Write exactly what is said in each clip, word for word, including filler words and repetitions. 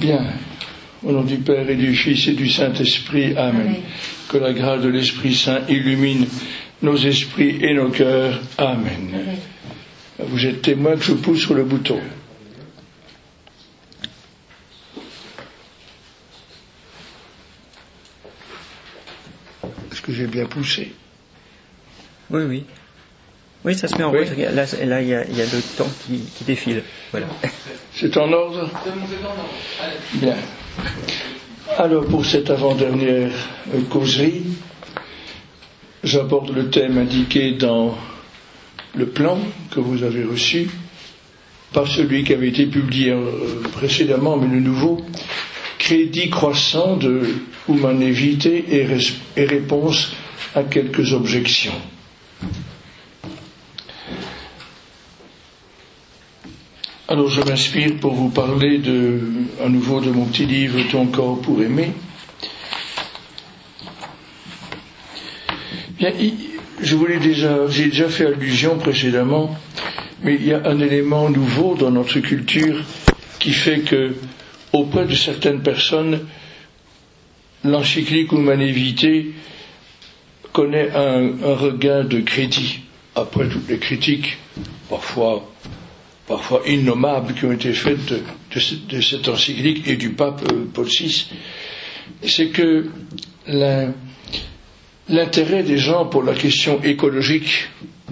Bien. Au nom du Père et du Fils et du Saint-Esprit. Amen. Amen. Que la grâce de l'Esprit Saint illumine nos esprits et nos cœurs. Amen. Amen. Vous êtes témoin que je pousse sur le bouton. Est-ce que j'ai bien poussé? Oui, oui. Oui, ça se met en route. Oui. Là, là, il y a, il y a le temps qui, qui défile. Voilà. C'est en ordre? Bien. Alors, pour cette avant-dernière causerie, j'aborde le thème indiqué dans le plan que vous avez reçu, pas celui qui avait été publié précédemment, mais le nouveau, crédit croissant de humanité et, res- et réponse à quelques objections. Alors je m'inspire pour vous parler de, à nouveau de mon petit livre « Ton corps pour aimer ». Bien, je voulais déjà, j'ai déjà fait allusion précédemment, mais il y a un élément nouveau dans notre culture qui fait que, auprès de certaines personnes, l'encyclique Humanae Vitae connaît un, un regain de crédit, après toutes les critiques, parfois parfois innommables, qui ont été faites de, de, de cette encyclique et du pape euh, Paul six, c'est que la, l'intérêt des gens pour la question écologique,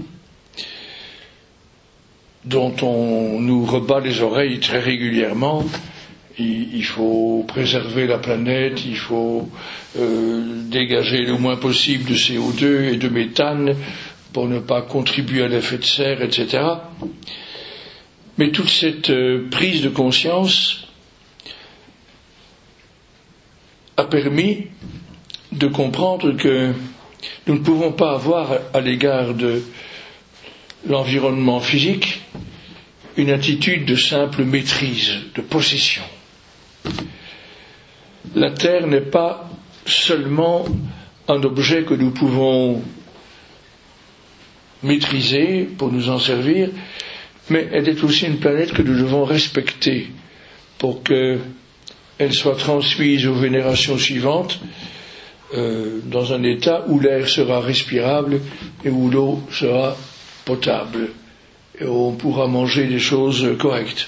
dont on nous rebat les oreilles très régulièrement, il, il faut préserver la planète, il faut euh, dégager le moins possible de C O deux et de méthane pour ne pas contribuer à l'effet de serre, et cetera. Mais toute cette euh, prise de conscience a permis de comprendre que nous ne pouvons pas avoir à l'égard de l'environnement physique une attitude de simple maîtrise, de possession. La Terre n'est pas seulement un objet que nous pouvons maîtriser pour nous en servir, mais elle est aussi une planète que nous devons respecter pour qu'elle soit transmise aux générations suivantes euh, dans un état où l'air sera respirable et où l'eau sera potable et où on pourra manger des choses correctes.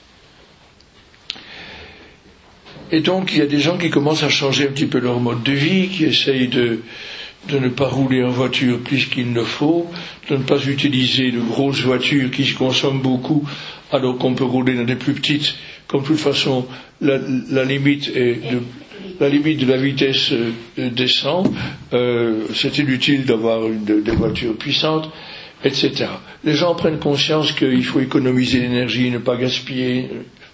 Et donc il y a des gens qui commencent à changer un petit peu leur mode de vie, qui essayent de de ne pas rouler en voiture plus qu'il ne faut, de ne pas utiliser de grosses voitures qui consomment beaucoup alors qu'on peut rouler dans des plus petites, comme de toute façon la, la, limite, est de, la limite de la vitesse euh, descend, euh, c'est inutile d'avoir une, de, des voitures puissantes, et cetera. Les gens prennent conscience qu'il faut économiser l'énergie, ne pas gaspiller.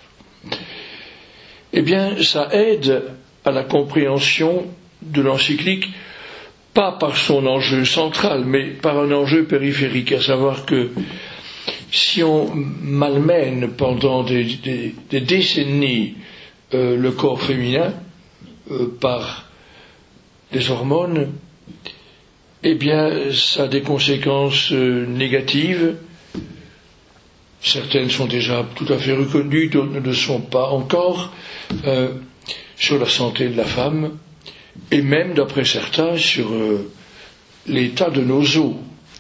Eh bien, ça aide à la compréhension de l'encyclique, pas par son enjeu central, mais par un enjeu périphérique, à savoir que si on malmène pendant des, des, des décennies euh, le corps féminin euh, par des hormones, eh bien ça a des conséquences euh, négatives. Certaines sont déjà tout à fait reconnues, d'autres ne le sont pas encore, euh, sur la santé de la femme, et même, d'après certains, sur euh, l'état de nos os.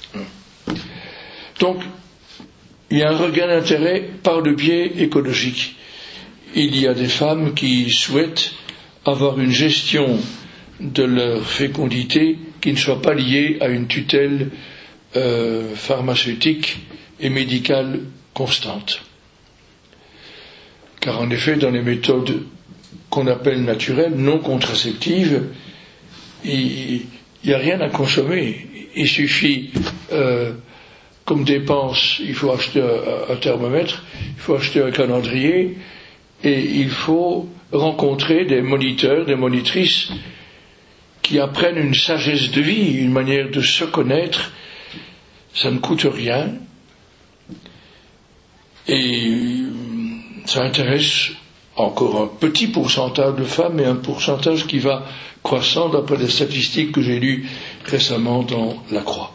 Donc, il y a un regain d'intérêt par le biais écologique. Il y a des femmes qui souhaitent avoir une gestion de leur fécondité qui ne soit pas liée à une tutelle euh, pharmaceutique et médicale constante. Car en effet, dans les méthodes qu'on appelle naturelles, non contraceptives, il n'y a rien à consommer. Il suffit, euh, comme dépense, il faut acheter un, un thermomètre, il faut acheter un calendrier, et il faut rencontrer des moniteurs, des monitrices qui apprennent une sagesse de vie, une manière de se connaître. Ça ne coûte rien, et ça intéresse encore un petit pourcentage de femmes, et un pourcentage qui va croissant d'après les statistiques que j'ai lues récemment dans La Croix.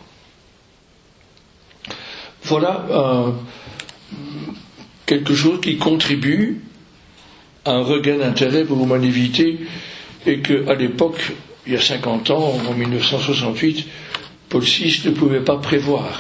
Voilà euh, quelque chose qui contribue un regain d'intérêt pour l'humanité et qu'à l'époque, il y a cinquante ans, en mille neuf cent soixante-huit, Paul six ne pouvait pas prévoir.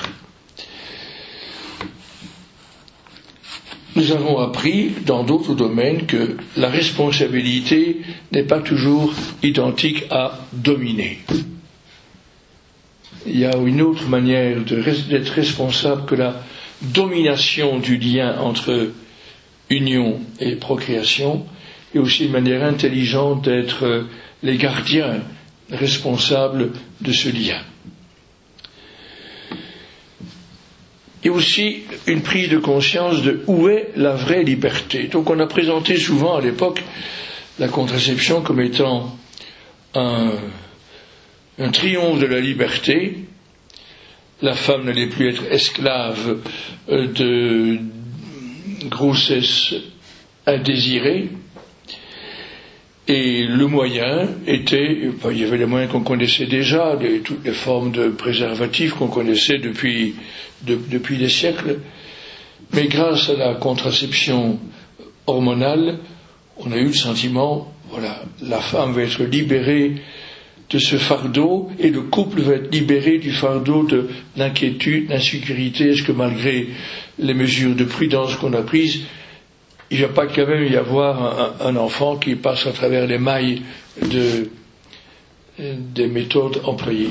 Nous avons appris dans d'autres domaines que la responsabilité n'est pas toujours identique à dominer. Il y a une autre manière de, d'être responsable que la domination du lien entre union et procréation, et aussi une manière intelligente d'être les gardiens responsables de ce lien. Et aussi une prise de conscience de où est la vraie liberté. Donc on a présenté souvent à l'époque la contraception comme étant un, un triomphe de la liberté. La femme n'allait plus être esclave de grossesse indésirée. Et le moyen était, enfin, il y avait les moyens qu'on connaissait déjà, les, toutes les formes de préservatifs qu'on connaissait depuis, de, depuis des siècles. Mais grâce à la contraception hormonale, on a eu le sentiment, voilà, la femme va être libérée de ce fardeau et le couple va être libéré du fardeau de l'inquiétude, d'insécurité. Est-ce que malgré les mesures de prudence qu'on a prises, il ne va pas quand même y avoir un, un enfant qui passe à travers les mailles de, des méthodes employées.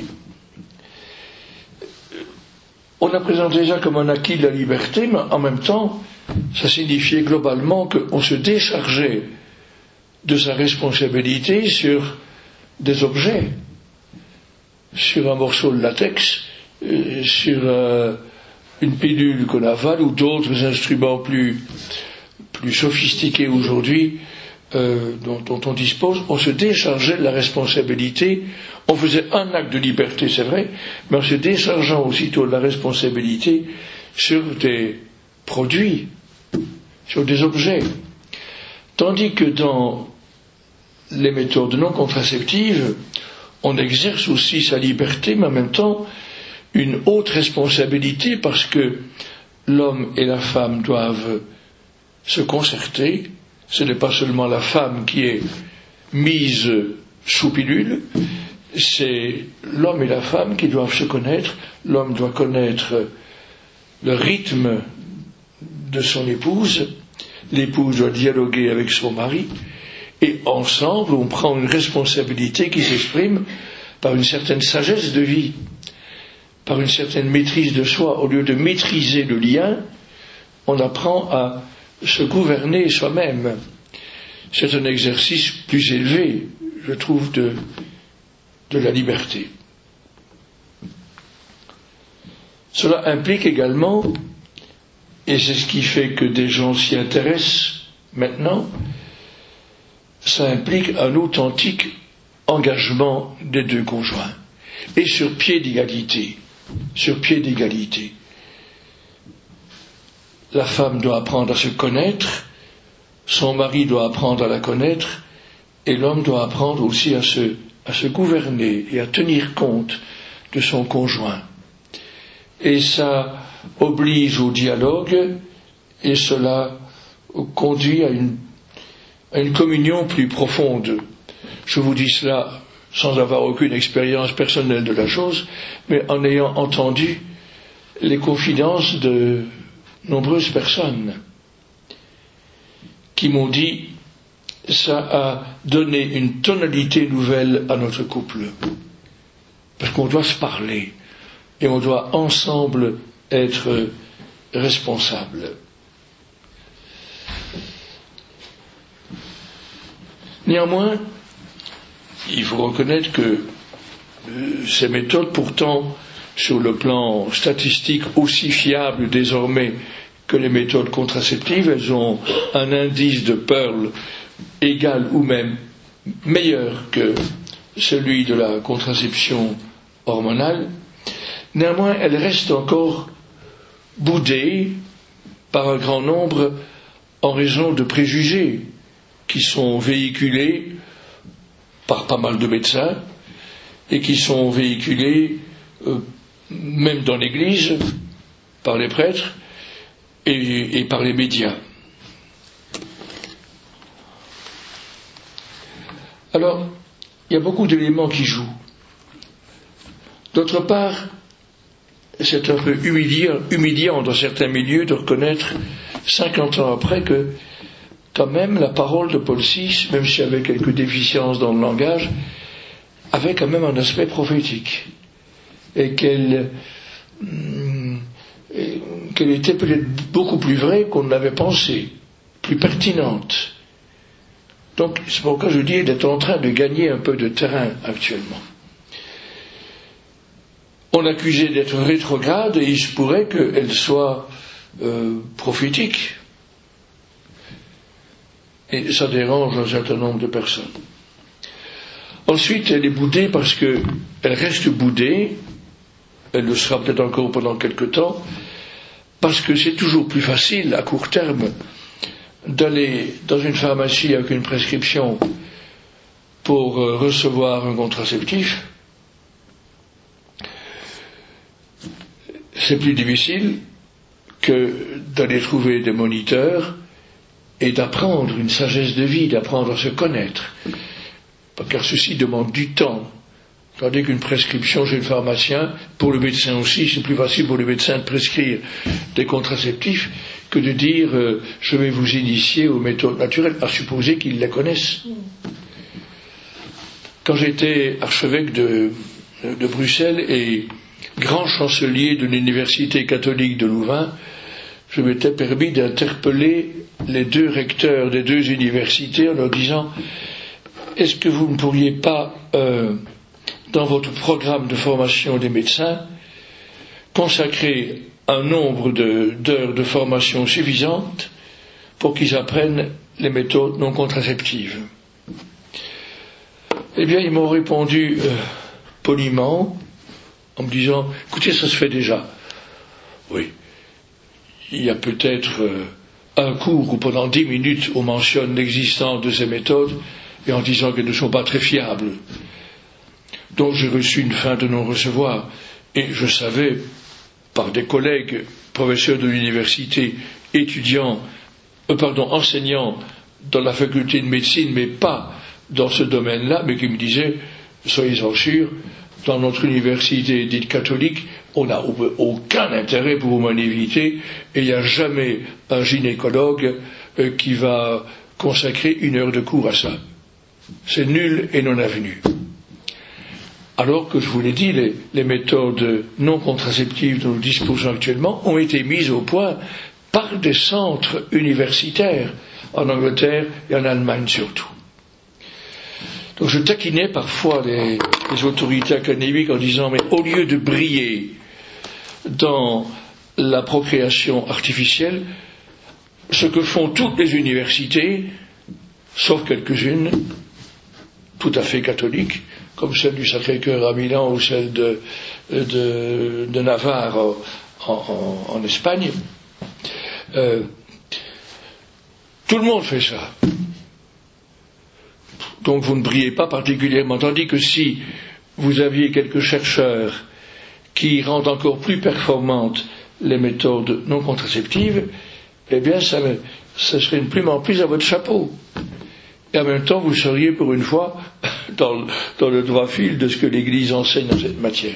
On a présenté ça comme un acquis de la liberté, mais en même temps, ça signifiait globalement qu'on se déchargeait de sa responsabilité sur des objets, sur un morceau de latex, euh, sur euh, une pilule qu'on avale ou d'autres instruments plus plus sophistiqués aujourd'hui euh, dont, dont on dispose. On se déchargeait de la responsabilité, on faisait un acte de liberté, c'est vrai, mais en se déchargeant aussitôt de la responsabilité sur des produits, sur des objets. Tandis que dans les méthodes non contraceptives, on exerce aussi sa liberté, mais en même temps une haute responsabilité, parce que l'homme et la femme doivent se concerter. Ce n'est pas seulement la femme qui est mise sous pilule, c'est l'homme et la femme qui doivent se connaître. L'homme doit connaître le rythme de son épouse, l'épouse doit dialoguer avec son mari, et ensemble on prend une responsabilité qui s'exprime par une certaine sagesse de vie, par une certaine maîtrise de soi. Au lieu de maîtriser le lien, on apprend à se gouverner soi-même. C'est un exercice plus élevé, je trouve, de, de la liberté. Cela implique également, et c'est ce qui fait que des gens s'y intéressent maintenant, ça implique un authentique engagement des deux conjoints, et sur pied d'égalité, sur pied d'égalité. La femme doit apprendre à se connaître, son mari doit apprendre à la connaître, et l'homme doit apprendre aussi à se, à se gouverner et à tenir compte de son conjoint. Et ça oblige au dialogue, et cela conduit à une, à une communion plus profonde. Je vous dis cela sans avoir aucune expérience personnelle de la chose, mais en ayant entendu les confidences de nombreuses personnes qui m'ont dit ça a donné une tonalité nouvelle à notre couple, parce qu'on doit se parler et on doit ensemble être responsables. Néanmoins, il faut reconnaître que euh, ces méthodes, pourtant sur le plan statistique aussi fiables désormais que les méthodes contraceptives, elles ont un indice de Pearl égal ou même meilleur que celui de la contraception hormonale. Néanmoins, elles restent encore boudées par un grand nombre en raison de préjugés qui sont véhiculés par pas mal de médecins et qui sont véhiculés euh, même dans l'Église, par les prêtres et, et par les médias. Alors, il y a beaucoup d'éléments qui jouent. D'autre part, c'est un peu humiliant, humiliant dans certains milieux de reconnaître, cinquante ans après, que quand même la parole de Paul six, même s'il y avait quelques déficiences dans le langage, avait quand même un aspect prophétique. Et qu'elle, qu'elle était peut-être beaucoup plus vraie qu'on ne l'avait pensé, plus pertinente. Donc, c'est pourquoi je dis qu'elle est en train de gagner un peu de terrain actuellement. On l'accusait d'être rétrograde et il se pourrait qu'elle soit euh, prophétique. Et ça dérange un certain nombre de personnes. Ensuite, elle est boudée parce qu'elle reste boudée, elle le sera peut-être encore pendant quelque temps, parce que c'est toujours plus facile, à court terme, d'aller dans une pharmacie avec une prescription pour euh, recevoir un contraceptif. C'est plus difficile que d'aller trouver des moniteurs et d'apprendre une sagesse de vie, d'apprendre à se connaître. Car ceci demande du temps. Tandis qu'une prescription chez le pharmacien, pour le médecin aussi, c'est plus facile pour le médecin de prescrire des contraceptifs que de dire euh, je vais vous initier aux méthodes naturelles, à supposer qu'ils les connaissent. Quand j'étais archevêque de, de Bruxelles et grand chancelier de l'université catholique de Louvain, je m'étais permis d'interpeller les deux recteurs des deux universités en leur disant est-ce que vous ne pourriez pas euh, dans votre programme de formation des médecins consacrer un nombre de, d'heures de formation suffisante pour qu'ils apprennent les méthodes non contraceptives. Eh bien, ils m'ont répondu euh, poliment en me disant écoutez, ça se fait déjà. Oui, il y a peut-être euh, un cours où pendant dix minutes on mentionne l'existence de ces méthodes et en disant qu'elles ne sont pas très fiables. Donc j'ai reçu une fin de non-recevoir et je savais par des collègues professeurs de l'université, étudiants, euh, pardon, enseignants dans la faculté de médecine, mais pas dans ce domaine-là, mais qui me disaient soyez-en sûrs, dans notre université dite catholique, on n'a aucun intérêt pour vous m'en éviter, et il n'y a jamais un gynécologue euh, qui va consacrer une heure de cours à ça. C'est nul et non avenu. Alors que, je vous l'ai dit, les, les méthodes non contraceptives dont nous disposons actuellement ont été mises au point par des centres universitaires, en Angleterre et en Allemagne surtout. Donc je taquinais parfois les, les autorités académiques en disant mais au lieu de briller dans la procréation artificielle, ce que font toutes les universités, sauf quelques-unes, tout à fait catholiques, comme celle du Sacré-Cœur à Milan ou celle de, de, de Navarre en, en, en Espagne, euh, tout le monde fait ça. Donc vous ne brillez pas particulièrement. Tandis que si vous aviez quelques chercheurs qui rendent encore plus performantes les méthodes non contraceptives, eh bien ça, ça serait une plume en plus à votre chapeau. Et en même temps, vous seriez pour une fois dans, dans le droit fil de ce que l'Église enseigne dans cette matière.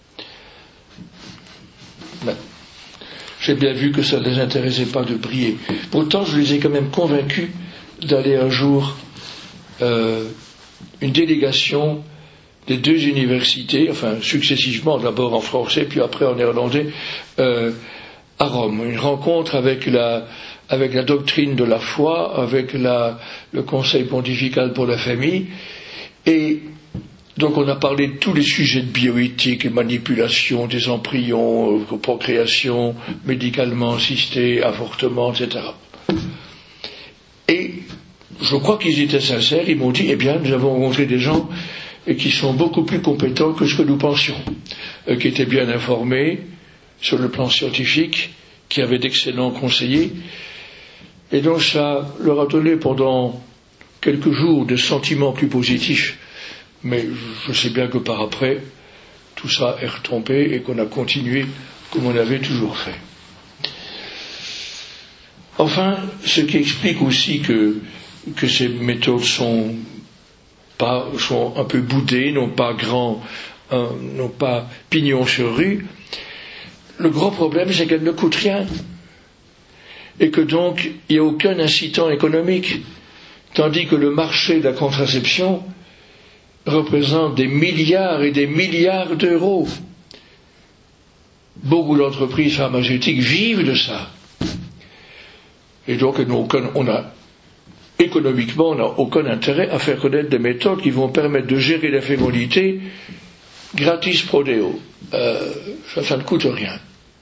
Ben, j'ai bien vu que ça ne les intéressait pas de briller. Pourtant, je les ai quand même convaincus d'aller un jour euh, une délégation des deux universités, enfin successivement, d'abord en français puis après en néerlandais, euh, à Rome. Une rencontre avec la, avec la doctrine de la foi, avec la, le Conseil pontifical pour la famille, et donc on a parlé de tous les sujets de bioéthique et manipulation des embryons, euh, procréation, médicalement assisté, avortement, et cetera. Et je crois qu'ils étaient sincères, ils m'ont dit, eh bien, nous avons rencontré des gens qui sont beaucoup plus compétents que ce que nous pensions, euh, qui étaient bien informés sur le plan scientifique, qui avaient d'excellents conseillers, et donc ça leur a donné pendant quelques jours des sentiments plus positifs, mais je sais bien que par après, tout ça est retombé et qu'on a continué comme on avait toujours fait. Enfin, ce qui explique aussi que, que ces méthodes sont pas, sont un peu boudées, n'ont pas grand, euh, n'ont pas pignon sur rue. Le gros problème, c'est qu'elles ne coûtent rien. Et que donc, il n'y a aucun incitant économique. Tandis que le marché de la contraception représente des milliards et des milliards d'euros. Beaucoup d'entreprises pharmaceutiques vivent de ça. Et donc, on a, économiquement, on n'a aucun intérêt à faire connaître des méthodes qui vont permettre de gérer la fécondité gratis pro deo. Euh, ça, ça ne coûte rien.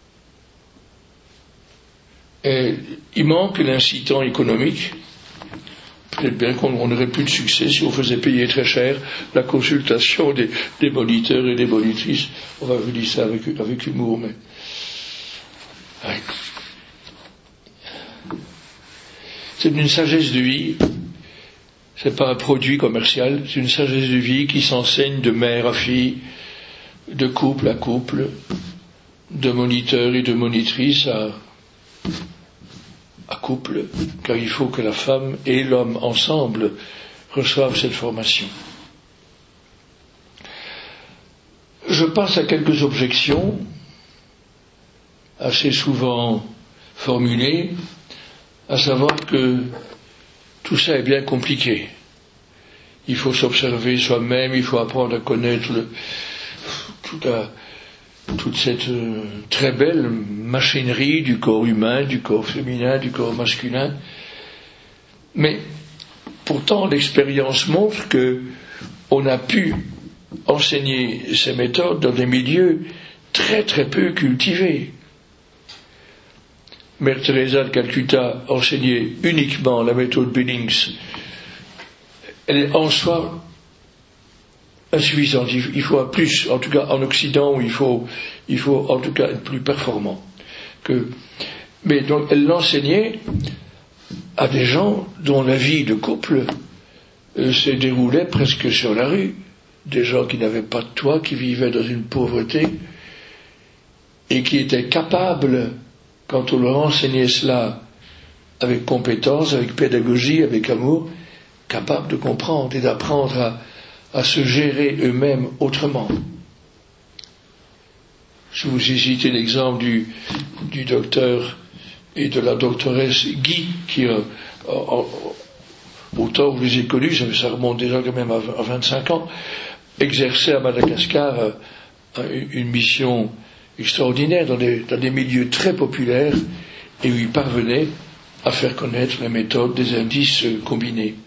Et il manque l'incitant économique. Peut-être bien qu'on n'aurait plus de succès si on faisait payer très cher la consultation des, des moniteurs et des monitrices. On va vous dire ça avec, avec humour, mais... Ouais. C'est une sagesse de vie. C'est pas un produit commercial. C'est une sagesse de vie qui s'enseigne de mère à fille, de couple à couple, de moniteur et de monitrice à... à couple, car il faut que la femme et l'homme ensemble reçoivent cette formation. Je passe à quelques objections, assez souvent formulées, à savoir que tout ça est bien compliqué. Il faut s'observer soi-même, il faut apprendre à connaître le, toute, la, toute cette euh, très belle machinerie du corps humain, du corps féminin, du corps masculin. Mais pourtant, l'expérience montre que on a pu enseigner ces méthodes dans des milieux très très peu cultivés. Mère Teresa de Calcutta enseignait uniquement la méthode Billings. Elle est en soi insuffisante. Il faut un plus, en tout cas en Occident, où il faut, il faut en tout cas être plus performant. Que, mais donc elle l'enseignait à des gens dont la vie de couple euh, se déroulait presque sur la rue. Des gens qui n'avaient pas de toit, qui vivaient dans une pauvreté et qui étaient capables, quand on leur enseignait cela avec compétence, avec pédagogie, avec amour, capables de comprendre et d'apprendre à, à se gérer eux-mêmes autrement. Je vous ai cité l'exemple du, du docteur et de la doctoresse Guy, qui, euh, en, au temps où je les ai connus, ça, ça remonte déjà quand même à, à vingt-cinq ans, exerçait à Madagascar euh, une mission extraordinaire dans des, dans des milieux très populaires et où il parvenait à faire connaître la méthode des indices combinés.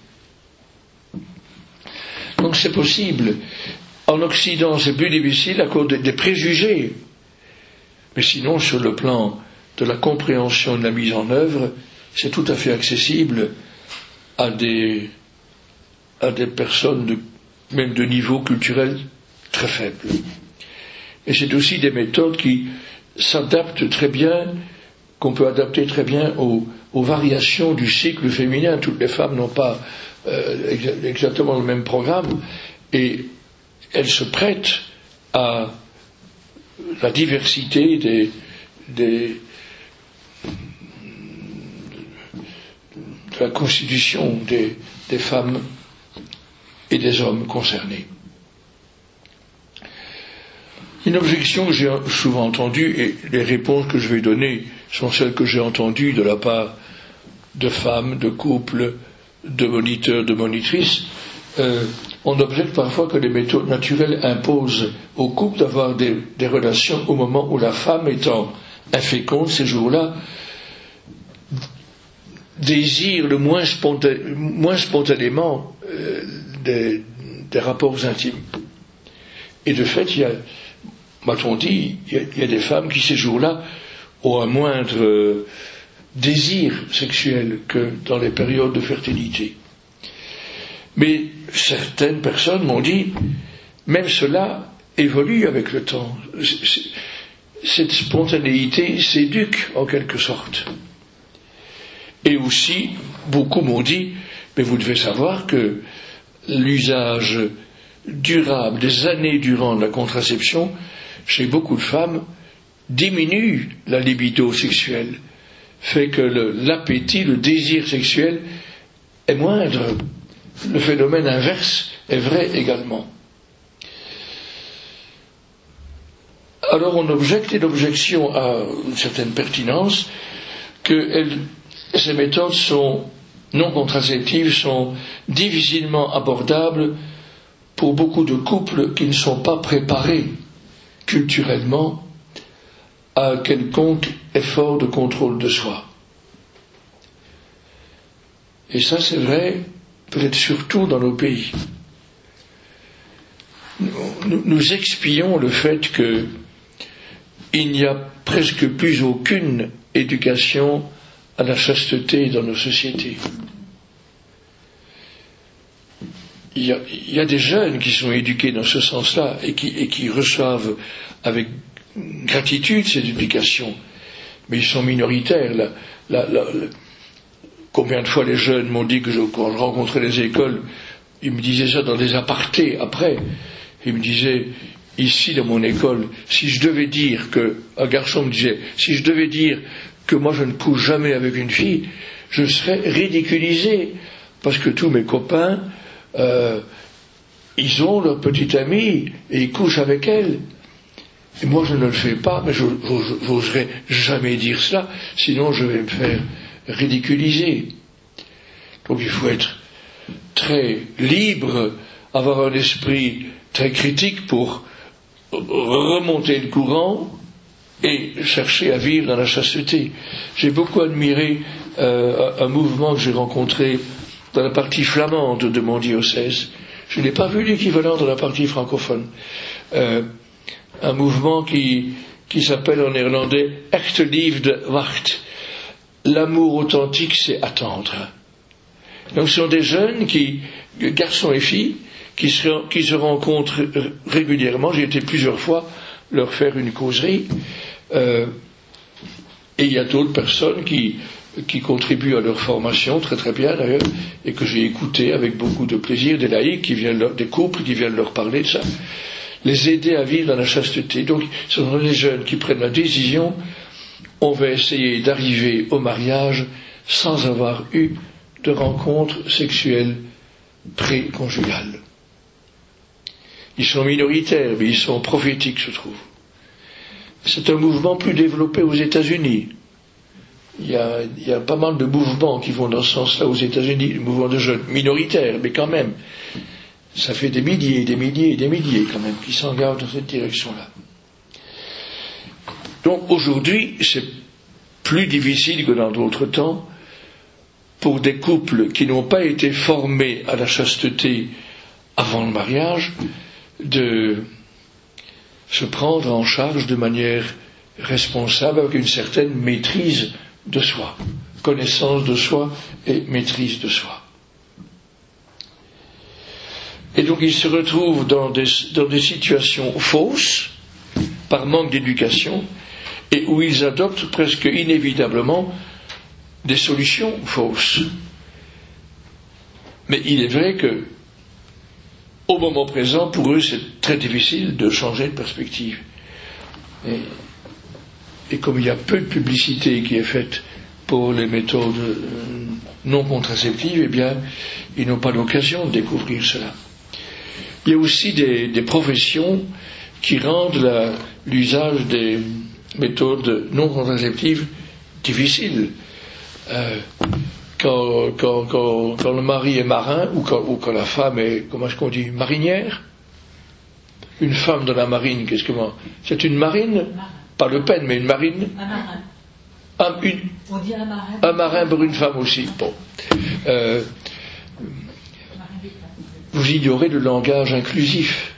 Donc c'est possible. En Occident, c'est plus difficile à cause des, des préjugés. Mais sinon, sur le plan de la compréhension et de la mise en œuvre, c'est tout à fait accessible à des, à des personnes de, même de niveau culturel très faible. Et c'est aussi des méthodes qui s'adaptent très bien, qu'on peut adapter très bien aux, aux variations du cycle féminin. Toutes les femmes n'ont pas euh, exa- exactement le même programme, et elles se prêtent à la diversité des, des, de la constitution des, des femmes et des hommes concernés. Une objection que j'ai souvent entendue, et les réponses que je vais donner sont celles que j'ai entendues de la part de femmes, de couples, de moniteurs, de monitrices, euh, on objecte parfois que les méthodes naturelles imposent au couple d'avoir des, des relations au moment où la femme, étant inféconde ces jours-là, désire le moins, spontané, moins spontanément euh, des, des rapports intimes. Et de fait, il y a, m'a-t-on dit, il y, a, il y a des femmes qui ces jours-là ont un moindre euh, désir sexuel que dans les périodes de fertilité. Mais certaines personnes m'ont dit, même cela évolue avec le temps. Cette spontanéité s'éduque en quelque sorte. Et aussi, beaucoup m'ont dit, mais vous devez savoir que l'usage durable, des années durant de la contraception, chez beaucoup de femmes, diminue la libido sexuelle, fait que le, l'appétit, le désir sexuel est moindre. Le phénomène inverse est vrai également. Alors on objecte, et l'objection a une certaine pertinence, que elle, ces méthodes sont non contraceptives, sont difficilement abordables pour beaucoup de couples qui ne sont pas préparés culturellement à quelconque effort de contrôle de soi. Et ça, c'est vrai, peut-être surtout dans nos pays. Nous, nous expions le fait que il n'y a presque plus aucune éducation à la chasteté dans nos sociétés. Il y a, il y a des jeunes qui sont éduqués dans ce sens-là et qui, et qui reçoivent avec gratitude cette éducation, mais ils sont minoritaires. La, la, la, la, combien de fois les jeunes m'ont dit que je, quand je rencontrais les écoles, ils me disaient ça dans des apartés après, ils me disaient, ici dans mon école, si je devais dire que, un garçon me disait, si je devais dire que moi je ne couche jamais avec une fille, je serais ridiculisé, parce que tous mes copains, euh, ils ont leur petite amie et ils couchent avec elle. Et moi je ne le fais pas, mais je n'oserais jamais dire cela, sinon je vais me faire ridiculiser. Donc il faut être très libre, avoir un esprit très critique pour remonter le courant et chercher à vivre dans la chasteté. J'ai beaucoup admiré euh, un mouvement que j'ai rencontré dans la partie flamande de mon diocèse. Je n'ai pas vu l'équivalent dans la partie francophone. Euh, un mouvement qui, qui s'appelle en néerlandais Echte Liefde wacht. L'amour authentique, c'est attendre. Donc ce sont des jeunes qui, garçons et filles, qui se, qui se rencontrent régulièrement. J'ai été plusieurs fois leur faire une causerie. Euh, et il y a d'autres personnes qui, qui contribuent à leur formation, très très bien d'ailleurs, et que j'ai écouté avec beaucoup de plaisir, des laïcs qui viennent leur, des couples qui viennent leur parler de ça, les aider à vivre dans la chasteté. Donc ce sont les jeunes qui prennent la décision, on va essayer d'arriver au mariage sans avoir eu de rencontre sexuelle pré-conjugale. Ils sont minoritaires, mais ils sont prophétiques, je trouve. C'est un mouvement plus développé aux États-Unis. Il y a, il y a pas mal de mouvements qui vont dans ce sens-là aux États-Unis, des mouvements de jeunes minoritaires, mais quand même, ça fait des milliers, des milliers et des milliers quand même qui s'engagent dans cette direction-là. Donc aujourd'hui, c'est plus difficile que dans d'autres temps pour des couples qui n'ont pas été formés à la chasteté avant le mariage de se prendre en charge de manière responsable avec une certaine maîtrise de soi, connaissance de soi et maîtrise de soi. Et donc ils se retrouvent dans des, dans des situations fausses, par manque d'éducation, et où ils adoptent presque inévitablement des solutions fausses. Mais il est vrai que, au moment présent, pour eux, c'est très difficile de changer de perspective. Et, et comme il y a peu de publicité qui est faite pour les méthodes non contraceptives, eh bien, ils n'ont pas l'occasion de découvrir cela. Il y a aussi des, des professions qui rendent la, l'usage des méthodes non contraceptives difficile. Euh, quand, quand, quand, quand le mari est marin, ou quand, ou quand la femme est, comment est-ce qu'on dit, marinière, une femme de la marine, qu'est-ce que moi, c'est une marine, pas Le Pen, mais une marine. Un marin. Un, une, On dit un marin. Un marin pour une femme aussi. Bon. Euh, vous ignorez le langage inclusif.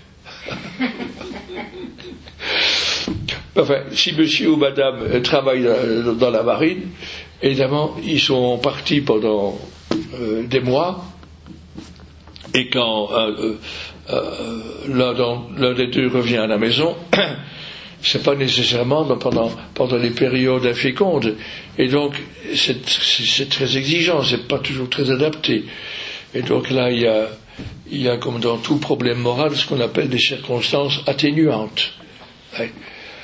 Enfin, si monsieur ou madame travaille dans la marine, évidemment, ils sont partis pendant euh, des mois, et quand euh, euh, l'un, l'un des deux revient à la maison, c'est pas nécessairement pendant, pendant les périodes infécondes, et donc c'est, c'est, c'est très exigeant, c'est pas toujours très adapté. Et donc là, il y a, il y a comme dans tout problème moral, ce qu'on appelle des circonstances atténuantes. Ouais.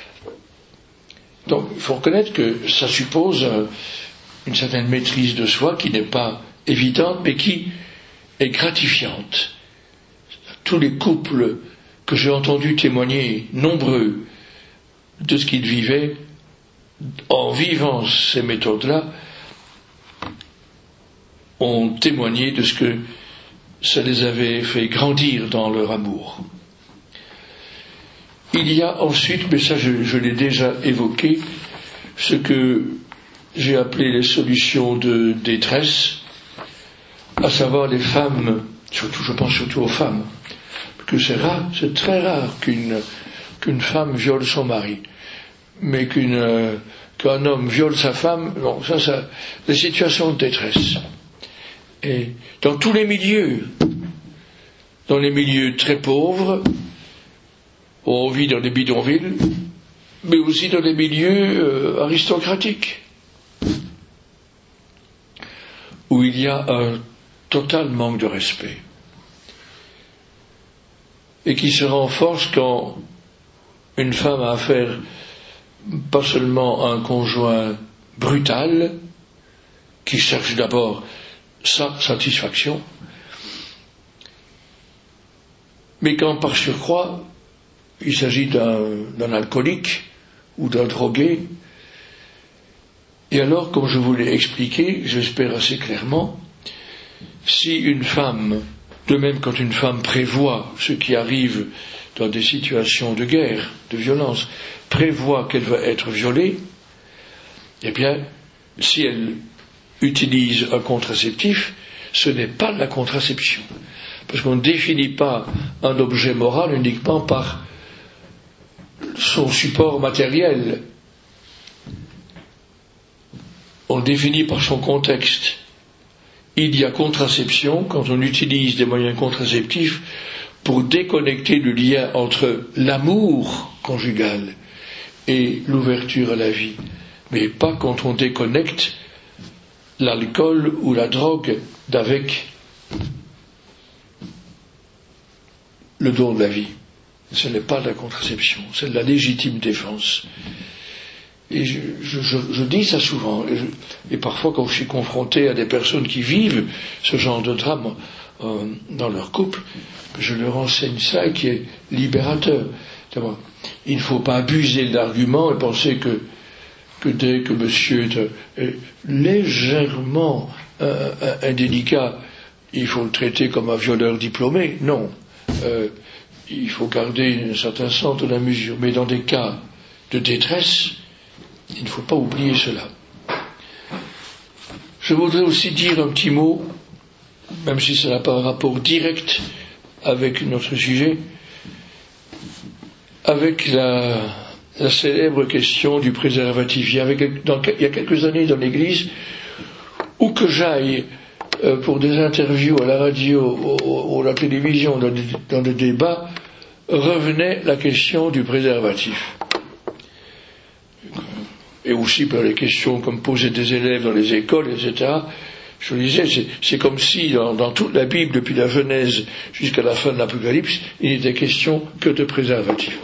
Donc, il faut reconnaître que ça suppose euh, une certaine maîtrise de soi qui n'est pas évidente, mais qui est gratifiante. tous les couples que j'ai entendu témoigner, nombreux, de ce qu'ils vivaient, en vivant ces méthodes-là, ont témoigné de ce que ça les avait fait grandir dans leur amour. Il y a ensuite, mais ça je, je l'ai déjà évoqué, ce que j'ai appelé les solutions de détresse, à savoir les femmes, surtout, je pense surtout aux femmes, parce que c'est rare, c'est très rare qu'une, qu'une femme viole son mari, mais qu'une, euh, qu'un homme viole sa femme, non, ça, ça, les situations de détresse. Et dans tous les milieux, dans les milieux très pauvres, on vit dans les bidonvilles, mais aussi dans les milieux euh, aristocratiques, où il y a un total manque de respect, et qui se renforce quand une femme a affaire pas seulement à un conjoint brutal, qui cherche d'abord sa satisfaction, mais quand par surcroît il s'agit d'un, d'un alcoolique ou d'un drogué. Et alors, comme je vous l'ai expliqué, j'espère assez clairement, si une femme, de même quand une femme prévoit ce qui arrive dans des situations de guerre, de violence, prévoit qu'elle va être violée, eh bien, si elle utilise un contraceptif, ce n'est pas la contraception. Parce qu'on ne définit pas un objet moral uniquement par son support matériel. On le définit par son contexte. Il y a contraception quand on utilise des moyens contraceptifs pour déconnecter le lien entre l'amour conjugal et l'ouverture à la vie, mais pas quand on déconnecte l'alcool ou la drogue d'avec le don de la vie. Ce n'est pas de la contraception, c'est de la légitime défense. Et je, je, je, je dis ça souvent, et, je, et parfois quand je suis confronté à des personnes qui vivent ce genre de drame euh, dans leur couple, je leur enseigne ça qui est libérateur. D'abord, il ne faut pas abuser de l'argument et penser que, que dès que monsieur est, est légèrement euh, indélicat, il faut le traiter comme un violeur diplômé. Non. Euh, il faut garder un certain sens de la mesure, mais dans des cas de détresse, il ne faut pas oublier cela. Je voudrais aussi dire un petit mot, même si ça n'a pas un rapport direct avec notre sujet, avec la, la célèbre question du préservatif. Il y, avait, dans, il y a quelques années dans l'Église, où que j'aille euh, pour des interviews à la radio ou à la télévision, dans des, dans des débats, revenait la question du préservatif. Et aussi par les questions comme posaient des élèves dans les écoles, et cetera. Je vous disais, c'est, c'est comme si dans, dans toute la Bible, depuis la Genèse jusqu'à la fin de l'Apocalypse, il n'était question que de préservatif.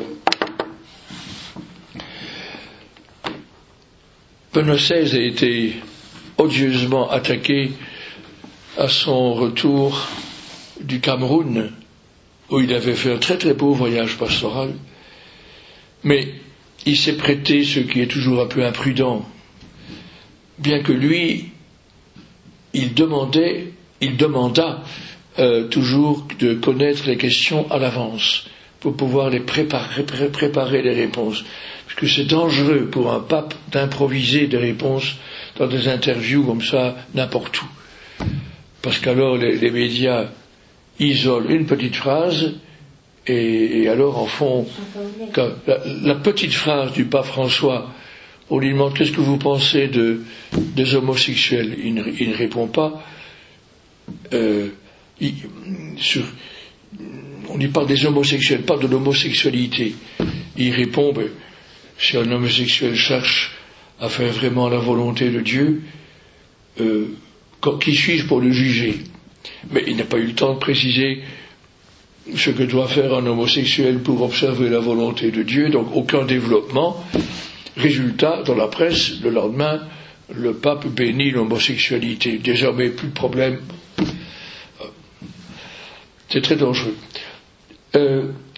Benoît seize a été odieusement attaqué à son retour du Cameroun, où il avait fait un très très beau voyage pastoral, mais il s'est prêté, ce qui est toujours un peu imprudent, bien que lui, il demandait, il demanda euh, toujours de connaître les questions à l'avance, pour pouvoir les préparer, pré- préparer les réponses. Parce que c'est dangereux pour un pape d'improviser des réponses dans des interviews comme ça, n'importe où. Parce qu'alors les, les médias isolent une petite phrase, et, et alors en fond, quand la, la petite phrase du pape François, on lui demande qu'est-ce que vous pensez de, des homosexuels, il ne, il ne répond pas. Euh, il, sur, on lui parle des homosexuels, pas de l'homosexualité. Il répond, ben, si un homosexuel cherche à faire vraiment la volonté de Dieu, euh, qui suis-je pour le juger? Mais il n'a pas eu le temps de préciser ce que doit faire un homosexuel pour observer la volonté de Dieu, donc aucun développement. Résultat, dans la presse, le lendemain, le pape bénit l'homosexualité. Désormais, plus de problème. C'est très dangereux.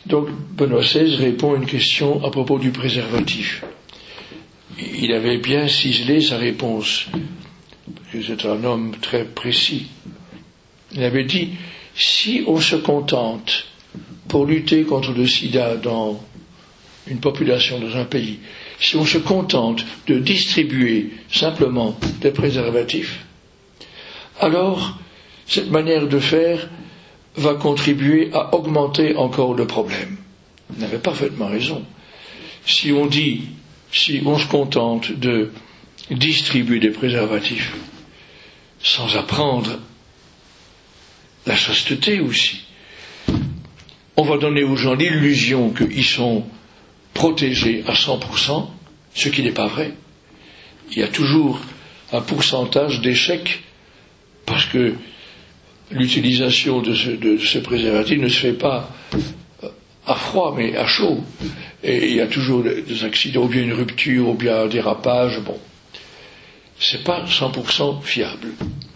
Donc Benoît seize répond à une question à propos du préservatif. Il avait bien ciselé sa réponse. C'est un homme très précis. Il avait dit, si on se contente, pour lutter contre le sida dans une population, dans un pays, si on se contente de distribuer simplement des préservatifs, alors cette manière de faire va contribuer à augmenter encore le problème. Il avait parfaitement raison. Si on dit, si on se contente de distribuer des préservatifs sans apprendre la chasteté aussi, on va donner aux gens l'illusion qu'ils sont protégés à cent pour cent, ce qui n'est pas vrai. Il y a toujours un pourcentage d'échecs parce que l'utilisation de ce, de ce préservatif ne se fait pas à froid mais à chaud. Et il y a toujours des accidents, ou bien une rupture, ou bien un dérapage. Bon, c'est pas cent pour cent fiable.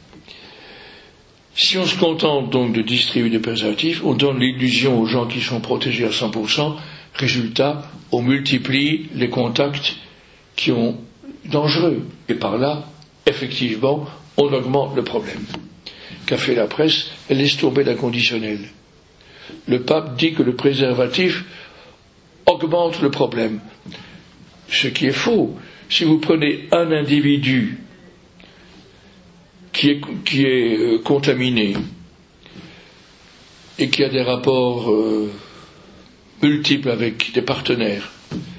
Si on se contente donc de distribuer des préservatifs, on donne l'illusion aux gens qui sont protégés à cent pour cent. Résultat, on multiplie les contacts qui sont dangereux. Et par là, effectivement, on augmente le problème. Qu'a fait la presse? Elle laisse tomber l'inconditionnel. Le pape dit que le préservatif augmente le problème. Ce qui est faux. Si vous prenez un individu qui est, qui est euh, contaminé et qui a des rapports euh, multiples avec des partenaires,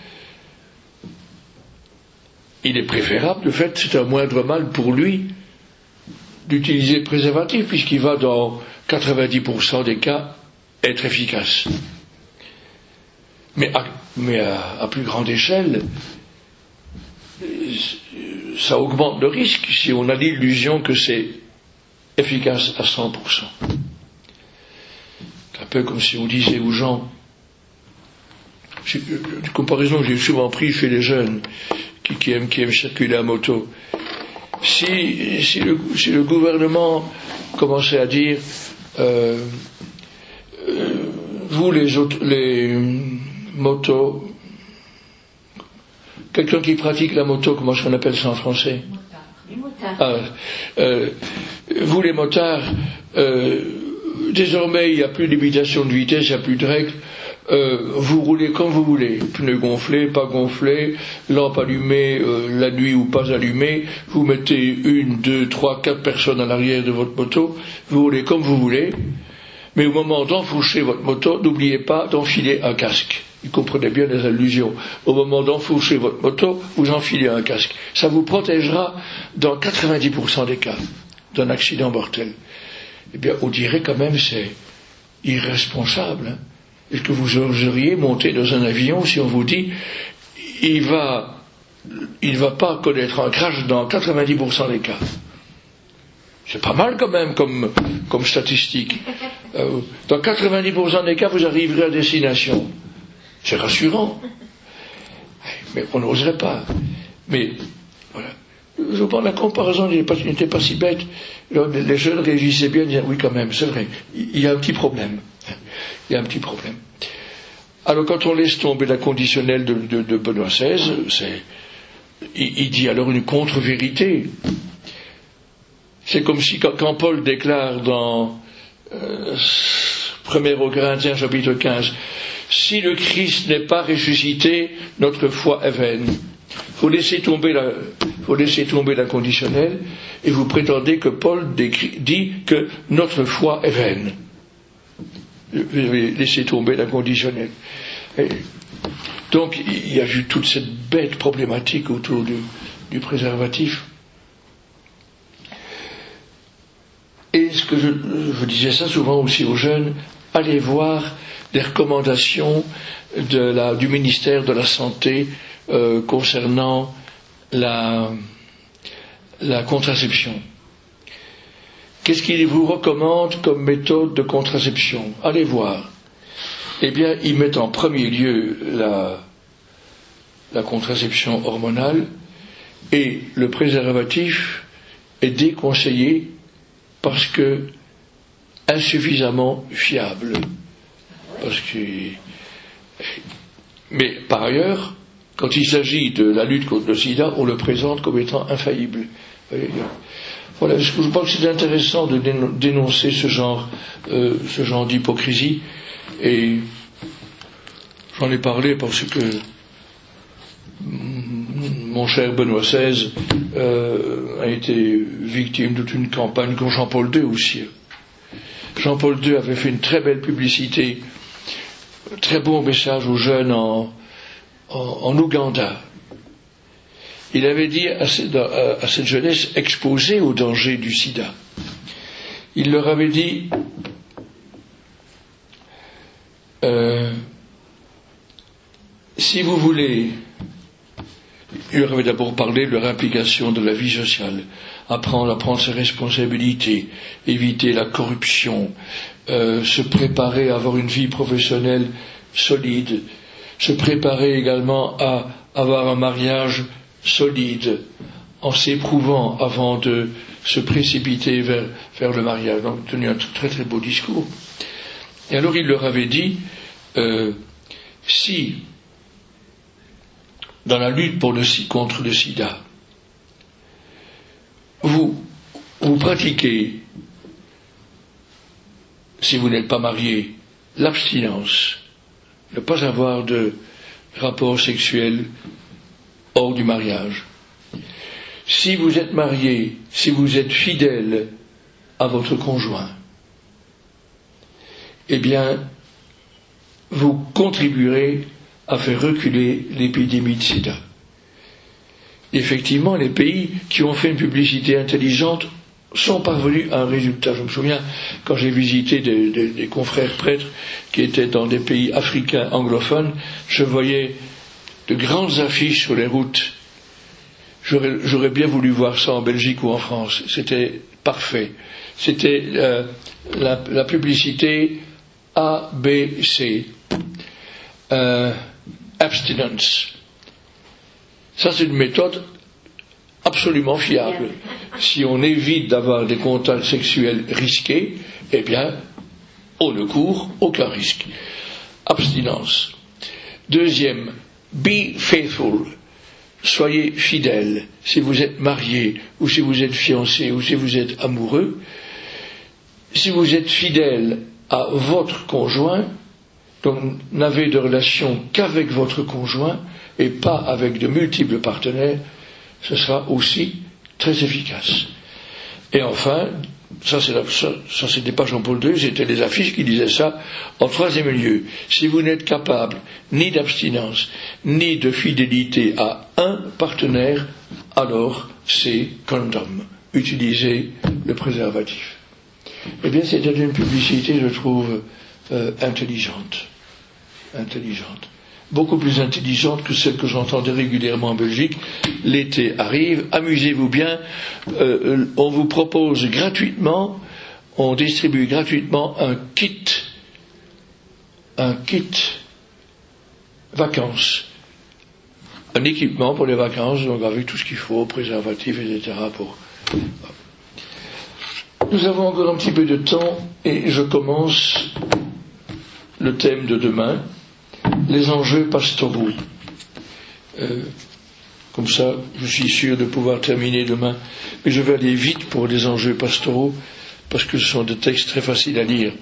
il est préférable, de fait, c'est un moindre mal pour lui d'utiliser le préservatif, puisqu'il va dans quatre-vingt-dix pour cent des cas être efficace. Mais à, mais à, à plus grande échelle, ça augmente le risque si on a l'illusion que c'est efficace à cent pour cent. C'est un peu comme si on disait aux gens, une comparaison que j'ai souvent prise chez les jeunes qui, qui, aiment, qui aiment circuler à moto. Si, si, le, si le gouvernement commençait à dire euh, euh, vous les, autres, les motos, quelqu'un qui pratique la moto, comment est-ce qu'on appelle ça en français? Les motards. Ah, euh, vous les motards, euh, désormais il n'y a plus de limitation de vitesse, il n'y a plus de règles. Euh, vous roulez comme vous voulez, pneus gonflés, pas gonflés, lampe allumée euh, la nuit ou pas allumée, vous mettez une, deux, trois, quatre personnes à l'arrière de votre moto, vous roulez comme vous voulez, mais au moment d'enfourcher votre moto, n'oubliez pas d'enfiler un casque. Vous comprenez bien les allusions. Au moment d'enfourcher votre moto, vous enfilez un casque. Ça vous protégera dans quatre-vingt-dix pour cent des cas d'un accident mortel. Eh bien, on dirait quand même c'est irresponsable, hein. Est-ce que vous oseriez monter dans un avion si on vous dit il va il va pas connaître un crash dans quatre-vingt-dix pour cent des cas? C'est pas mal quand même comme, comme statistique. Euh, dans quatre-vingt-dix pour cent des cas, vous arriverez à destination. C'est rassurant. Mais on n'oserait pas. Mais voilà. Je pense que la comparaison n'était pas, pas si bête. Les jeunes réagissaient bien, disaient oui quand même, c'est vrai, il y a un petit problème. Il y a un petit problème. Alors quand on laisse tomber la conditionnelle de, de, de Benoît seize, c'est, il, il dit alors une contre-vérité. C'est comme si quand, quand Paul déclare dans euh, premier aux Corinthiens chapitre quinze, si le Christ n'est pas ressuscité, notre foi est vaine. Faut laisser tomber la, faut laisser tomber la conditionnelle et vous prétendez que Paul décrit, dit que notre foi est vaine. Laissez tomber la conditionnelle. Et donc il y a eu toute cette bête problématique autour du, du préservatif. Et ce que je, je disais ça souvent aussi aux jeunes, allez voir les recommandations de la, du ministère de la Santé euh, concernant la, la contraception. Qu'est-ce qu'il vous recommande comme méthode de contraception? Allez voir. Eh bien, ils mettent en premier lieu la, la contraception hormonale et le préservatif est déconseillé parce que insuffisamment fiable. Parce que Mais par ailleurs, quand il s'agit de la lutte contre le sida, on le présente comme étant infaillible. Voilà, je pense que c'est intéressant de dénoncer ce genre, euh, ce genre d'hypocrisie, et j'en ai parlé parce que mon cher Benoît seize euh, a été victime de toute une campagne, comme Jean-Paul deux aussi. Jean-Paul deux avait fait une très belle publicité, un très bon message aux jeunes en, en, en Ouganda. Il avait dit à, à, à cette jeunesse exposée au danger du sida, il leur avait dit euh, si vous voulez, il leur avait d'abord parlé de leur implication dans la vie sociale, apprendre à prendre ses responsabilités, éviter la corruption, euh, se préparer à avoir une vie professionnelle solide, se préparer également à avoir un mariage solide, en s'éprouvant avant de se précipiter vers, vers le mariage. Donc, tenu un très très beau discours. Et alors il leur avait dit, euh, si dans la lutte pour le, contre le sida, vous, vous pratiquez, si vous n'êtes pas marié, l'abstinence, ne pas avoir de rapport sexuel hors du mariage. Si vous êtes marié, si vous êtes fidèle à votre conjoint, eh bien, vous contribuerez à faire reculer l'épidémie de sida. Effectivement, les pays qui ont fait une publicité intelligente sont parvenus à un résultat. Je me souviens, quand j'ai visité des, des, des confrères prêtres qui étaient dans des pays africains anglophones, je voyais de grandes affiches sur les routes. J'aurais, j'aurais bien voulu voir ça en Belgique ou en France. C'était parfait. C'était euh, la, la publicité A B C. Euh, abstinence. Ça, c'est une méthode absolument fiable. Si on évite d'avoir des contacts sexuels risqués, eh bien, on ne court aucun risque. Abstinence. Deuxième, be faithful. Soyez fidèle. Si vous êtes marié, ou si vous êtes fiancé, ou si vous êtes amoureux, si vous êtes fidèle à votre conjoint, donc n'avez de relation qu'avec votre conjoint et pas avec de multiples partenaires, ce sera aussi très efficace. Et enfin, ça, c'est la, ça, ça c'était pas Jean-Paul deux, c'était les affiches qui disaient ça. En troisième lieu, si vous n'êtes capable ni d'abstinence ni de fidélité à un partenaire, alors c'est condom. Utilisez le préservatif. Eh bien, c'était une publicité, je trouve, euh, intelligente. Intelligente. Beaucoup plus intelligente que celle que j'entendais régulièrement en Belgique. L'été arrive, amusez-vous bien, euh, on vous propose gratuitement, on distribue gratuitement un kit, un kit vacances, un équipement pour les vacances, donc avec tout ce qu'il faut, préservatif, et cetera. Pour... Nous avons encore un petit peu de temps et je commence le thème de demain. Les enjeux pastoraux. Euh, comme ça, je suis sûr de pouvoir terminer demain. Mais je vais aller vite pour les enjeux pastoraux, parce que ce sont des textes très faciles à lire.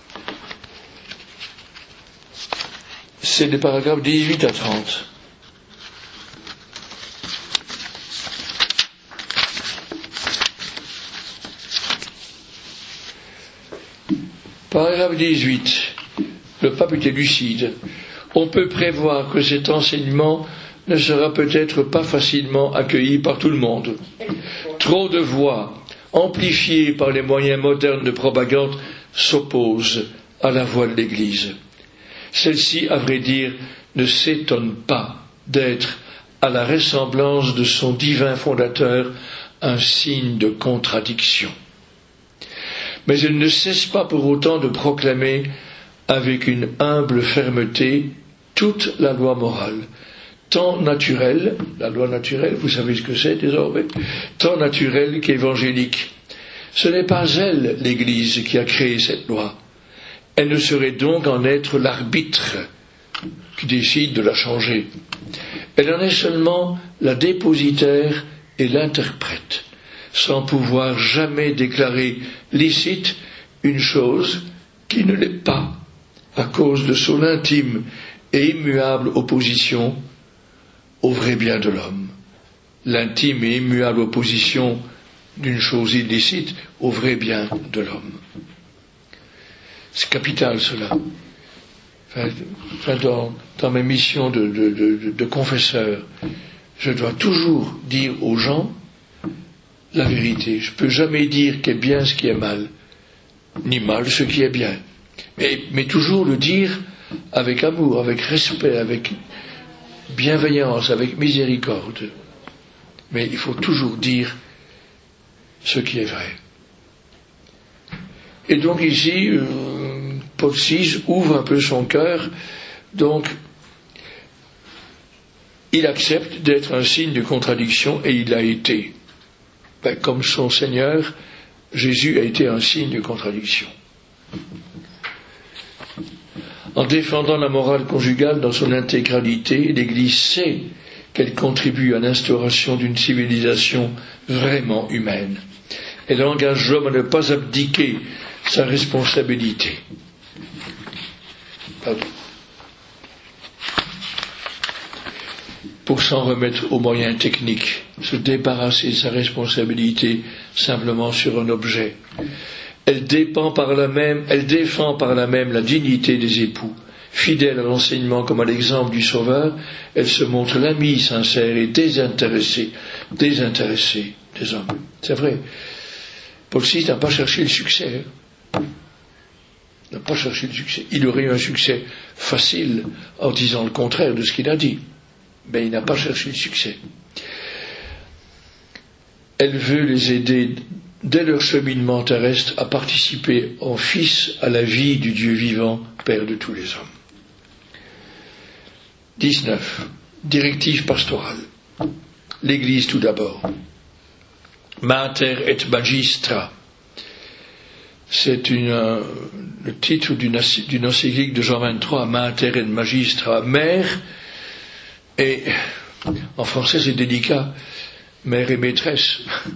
C'est les paragraphes dix-huit à trente. Paragraphe dix-huit. Le pape était lucide. On peut prévoir que cet enseignement ne sera peut-être pas facilement accueilli par tout le monde. Trop de voix, amplifiées par les moyens modernes de propagande, s'opposent à la voix de l'Église. Celle-ci, à vrai dire, ne s'étonne pas d'être, à la ressemblance de son divin fondateur, un signe de contradiction. Mais elle ne cesse pas pour autant de proclamer avec une humble fermeté toute la loi morale, tant naturelle, la loi naturelle, vous savez ce que c'est désormais, tant naturelle qu'évangélique. Ce n'est pas elle, l'Église, qui a créé cette loi. Elle ne saurait donc en être l'arbitre, qui décide de la changer. Elle en est seulement la dépositaire et l'interprète, sans pouvoir jamais déclarer licite une chose qui ne l'est pas, à cause de son intime et immuable opposition au vrai bien de l'homme. L'intime et immuable opposition d'une chose illicite au vrai bien de l'homme. C'est capital cela. Enfin, enfin dans, dans mes missions de, de, de, de confesseur, je dois toujours dire aux gens la vérité. Je ne peux jamais dire qu'est bien ce qui est mal, ni mal ce qui est bien. Mais, mais toujours le dire avec amour, avec respect, avec bienveillance, avec miséricorde. Mais il faut toujours dire ce qui est vrai. Et donc ici, euh, Paul six ouvre un peu son cœur, donc il accepte d'être un signe de contradiction, et il l'a été. Ben, comme son Seigneur, Jésus a été un signe de contradiction. En défendant la morale conjugale dans son intégralité, l'Église sait qu'elle contribue à l'instauration d'une civilisation vraiment humaine. Elle engage l'homme à ne pas abdiquer sa responsabilité. Pardon. Pour s'en remettre aux moyens techniques, se débarrasser de sa responsabilité simplement sur un objet. Elle dépend par la même, elle défend par la même la dignité des époux. Fidèle à l'enseignement comme à l'exemple du Sauveur, elle se montre l'amie sincère et désintéressée, désintéressée des hommes. C'est vrai. Paul six n'a pas cherché le succès. Hein. Il n'a pas cherché le succès. Il aurait eu un succès facile en disant le contraire de ce qu'il a dit. Mais il n'a pas cherché le succès. Elle veut les aider dès leur cheminement terrestre à participer en fils à la vie du Dieu vivant, Père de tous les hommes. dix-neuf. Directive pastorale. L'Église tout d'abord. Mater et Magistra. C'est une, euh, le titre d'une, d'une encyclique de Jean vingt-trois, Mater et Magistra, mère, et en français c'est délicat, mère et maîtresse,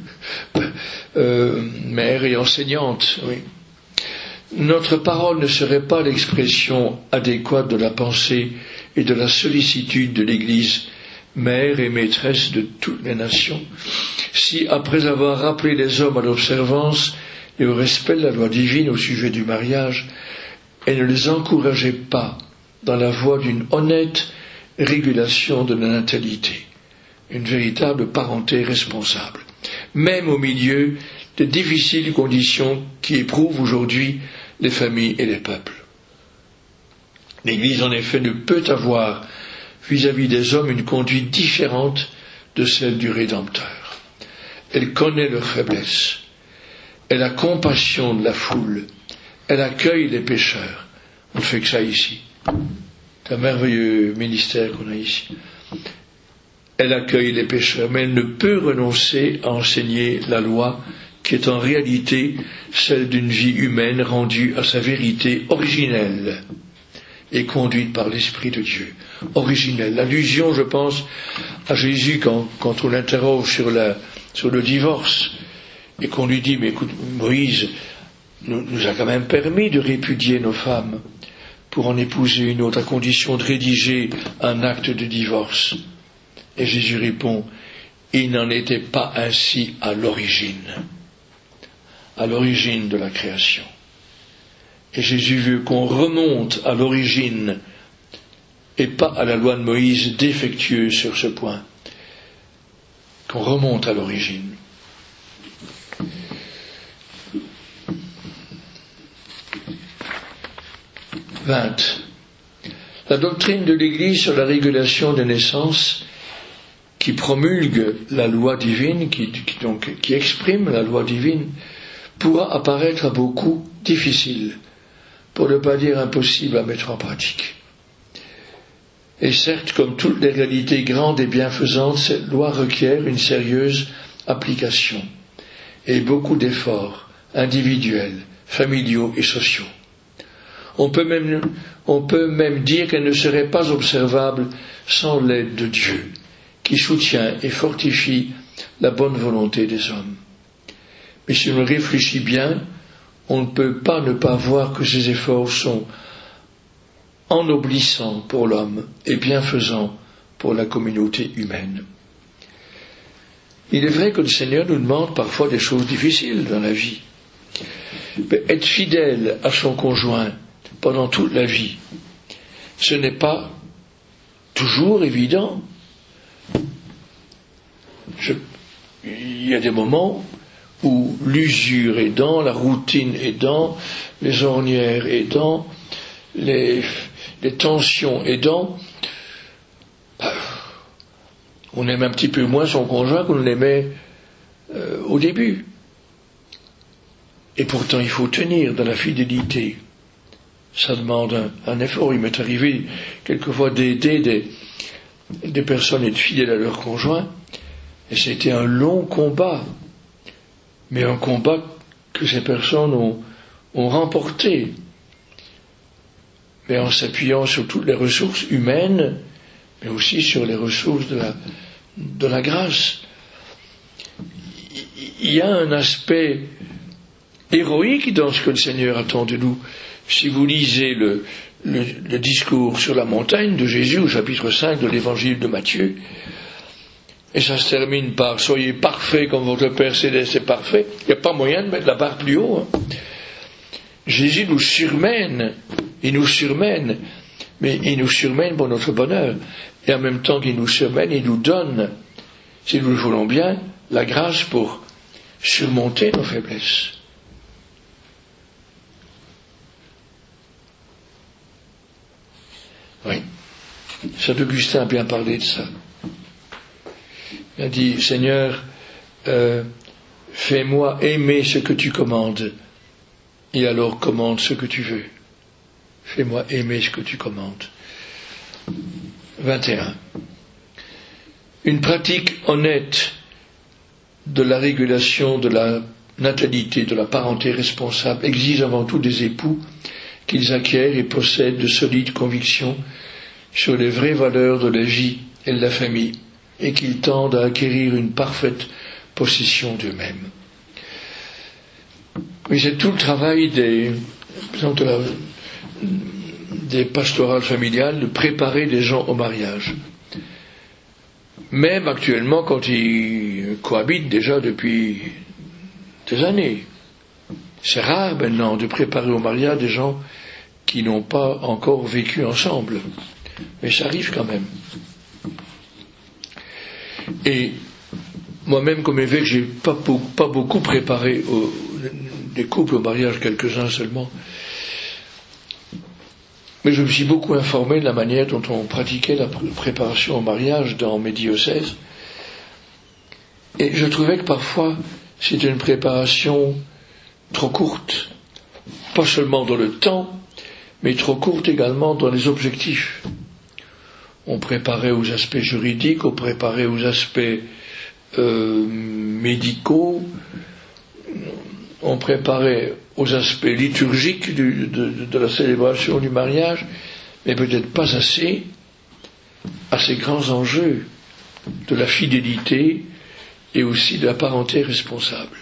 euh, mère et enseignante, oui. Notre parole ne serait pas l'expression adéquate de la pensée et de la sollicitude de l'Église, mère et maîtresse de toutes les nations, si, après avoir rappelé les hommes à l'observance et au respect de la loi divine au sujet du mariage, elle ne les encourageait pas dans la voie d'une honnête régulation de la natalité, une véritable parenté responsable, même au milieu des difficiles conditions qui éprouvent aujourd'hui les familles et les peuples. L'Église, en effet, ne peut avoir vis-à-vis des hommes une conduite différente de celle du Rédempteur. Elle connaît leurs faiblesses, elle a compassion de la foule, elle accueille les pécheurs. On ne fait que ça ici. C'est un merveilleux ministère qu'on a ici. Elle accueille les pécheurs, mais elle ne peut renoncer à enseigner la loi qui est en réalité celle d'une vie humaine rendue à sa vérité originelle et conduite par l'Esprit de Dieu. Originelle. L'allusion, je pense, à Jésus quand, quand on l'interroge sur, la, sur le divorce et qu'on lui dit, mais écoute, Moïse nous, nous a quand même permis de répudier nos femmes pour en épouser une autre, à condition de rédiger un acte de divorce. Et Jésus répond, il n'en était pas ainsi à l'origine, à l'origine de la création. Et Jésus veut qu'on remonte à l'origine et pas à la loi de Moïse défectueuse sur ce point, qu'on remonte à l'origine. vingt. La doctrine de l'Église sur la régulation des naissances, qui promulgue la loi divine, qui, qui, donc, qui exprime la loi divine, pourra apparaître à beaucoup difficile, pour ne pas dire impossible à mettre en pratique. Et certes, comme toutes les réalités grandes et bienfaisantes, cette loi requiert une sérieuse application et beaucoup d'efforts individuels, familiaux et sociaux. On peut même, on peut même dire qu'elle ne serait pas observable sans l'aide de Dieu, qui soutient et fortifie la bonne volonté des hommes. Mais si on réfléchit bien, on ne peut pas ne pas voir que ces efforts sont ennoblissants pour l'homme et bienfaisants pour la communauté humaine. Il est vrai que le Seigneur nous demande parfois des choses difficiles dans la vie. Mais être fidèle à son conjoint pendant toute la vie, ce n'est pas toujours évident. Je, il y a des moments où l'usure aidant, la routine aidant, les ornières aidant, les, les tensions aidant, on aime un petit peu moins son conjoint qu'on l'aimait euh, au début. Et pourtant, il faut tenir dans la fidélité. Ça demande un, un effort. Il m'est arrivé quelquefois d'aider des, des personnes à être fidèles à leur conjoint, et c'était un long combat, mais un combat que ces personnes ont, ont remporté, mais en s'appuyant sur toutes les ressources humaines, mais aussi sur les ressources de la, de la grâce. Il y a un aspect héroïque dans ce que le Seigneur attend de nous. Si vous lisez le, le, le discours sur la montagne de Jésus au chapitre cinq de l'évangile de Matthieu, et ça se termine par « Soyez parfaits comme votre Père Céleste est parfait », il n'y a pas moyen de mettre la barre plus haut. Hein. Jésus nous surmène, il nous surmène, mais il nous surmène pour notre bonheur. Et en même temps qu'il nous surmène, il nous donne, si nous le voulons bien, la grâce pour surmonter nos faiblesses. Oui. Saint Augustin a bien parlé de ça. Il a dit, Seigneur, euh, fais-moi aimer ce que tu commandes, et alors commande ce que tu veux. Fais-moi aimer ce que tu commandes. vingt et un. Une pratique honnête de la régulation de la natalité, de la parenté responsable, exige avant tout des époux qu'ils acquièrent et possèdent de solides convictions sur les vraies valeurs de la vie et de la famille, et qu'ils tendent à acquérir une parfaite possession d'eux-mêmes. Oui, c'est tout le travail des, de la, des pastorales familiales de préparer les gens au mariage. Même actuellement, quand ils cohabitent déjà depuis des années, c'est rare maintenant de préparer au mariage des gens qui n'ont pas encore vécu ensemble. Mais ça arrive quand même. Et moi-même, comme évêque, j'ai pas, pas beaucoup préparé au, des couples au mariage, quelques-uns seulement. Mais je me suis beaucoup informé de la manière dont on pratiquait la préparation au mariage dans mes diocèses. Et je trouvais que parfois, c'était une préparation trop courte. Pas seulement dans le temps, mais trop courte également dans les objectifs. On préparait aux aspects juridiques, on préparait aux aspects euh, médicaux, on préparait aux aspects liturgiques du, de, de la célébration du mariage, mais peut-être pas assez à ces grands enjeux de la fidélité et aussi de la parenté responsable.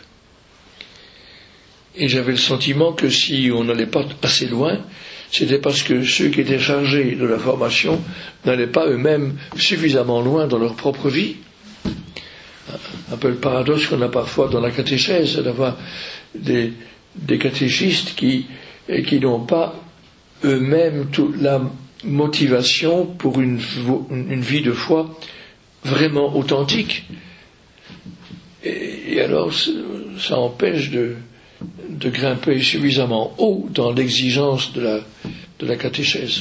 Et j'avais le sentiment que si on n'allait pas assez loin, c'était parce que ceux qui étaient chargés de la formation n'allaient pas eux-mêmes suffisamment loin dans leur propre vie. Un peu le paradoxe qu'on a parfois dans la catéchèse, d'avoir des, des catéchistes qui, qui n'ont pas eux-mêmes toute la motivation pour une, une vie de foi vraiment authentique. Et, et alors, ça empêche de de grimper suffisamment haut dans l'exigence de la, de la catéchèse.